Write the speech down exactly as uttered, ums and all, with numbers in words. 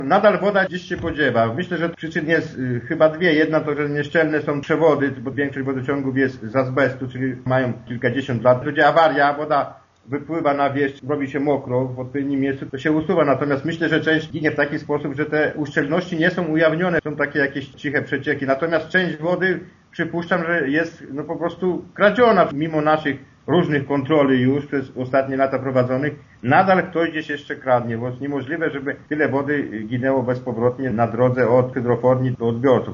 Nadal woda gdzieś się podziewa. Myślę, że przyczyn jest y, chyba dwie. Jedna to, że nieszczelne są przewody, bo większość wodociągów jest z azbestu, czyli mają kilkadziesiąt lat. Będzie awaria, woda wypływa na wierzch, robi się mokro w odpowiednim miejscu, to się usuwa. Natomiast myślę, że część ginie w taki sposób, że te uszczelności nie są ujawnione. Są takie jakieś ciche przecieki. Natomiast część wody przypuszczam, że jest no po prostu kradziona. Mimo naszych różnych kontroli już przez ostatnie lata prowadzonych, nadal ktoś gdzieś jeszcze kradnie, bo jest niemożliwe, żeby tyle wody ginęło bezpowrotnie na drodze od hydroforni do odbiorców.